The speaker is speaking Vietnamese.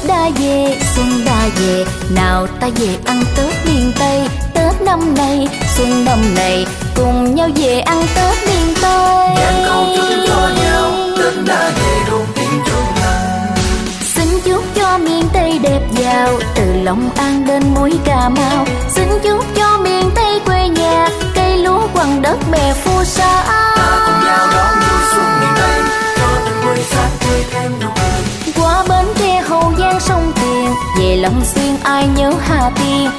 đã về, xuân đã về, nào ta về ăn Tết miền Tây. Tết năm nay, xuân năm này, cùng nhau về ăn Tết miền Tây. Ngàn câu chúc cho nhau, Tết đã về đón tiếng chuông lành. Xin chúc cho miền Tây đẹp giàu, từ Long An đến mũi Cà Mau. Xin chúc cho miền Tây quê nhà, cây lúa quằn đất bè phù sa. Ta cùng nhau đón vui xuân miền Tây, cho tình quê sáng tươi thêm nụ cười. Qua bến Tre Hậu Giang sông Tiền, về Long Xuyên ai nhớ Hà Tiên.